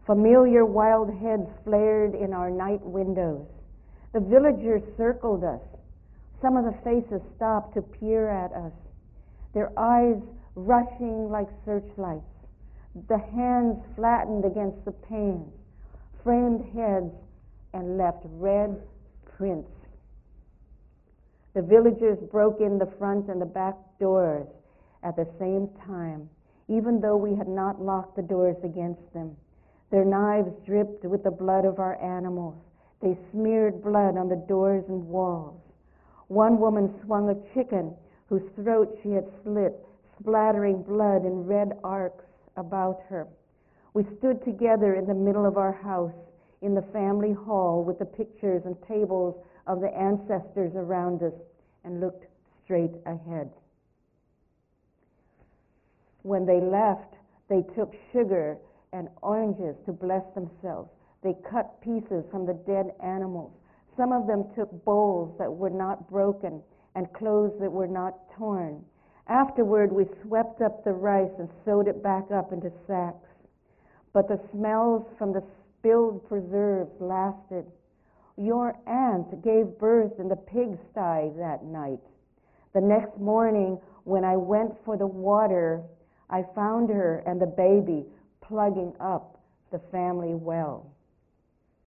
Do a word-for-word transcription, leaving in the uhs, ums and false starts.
Familiar wild heads flared in our night windows. The villagers circled us. Some of the faces stopped to peer at us, their eyes rushing like searchlights, the hands flattened against the panes, framed heads, and left red prints. The villagers broke in the front and the back doors at the same time, even though we had not locked the doors against them. Their knives dripped with the blood of our animals. They smeared blood on the doors and walls. One woman swung a chicken whose throat she had slit, splattering blood in red arcs about her. We stood together in the middle of our house, in the family hall, with the pictures and tables of the ancestors around us, and looked straight ahead. When they left, they took sugar and oranges to bless themselves. They cut pieces from the dead animals. Some of them took bowls that were not broken and clothes that were not torn. Afterward, we swept up the rice and sewed it back up into sacks. But the smells from the spilled preserves lasted. Your aunt gave birth in the pigsty that night. The next morning, when I went for the water, I found her and the baby plugging up the family well.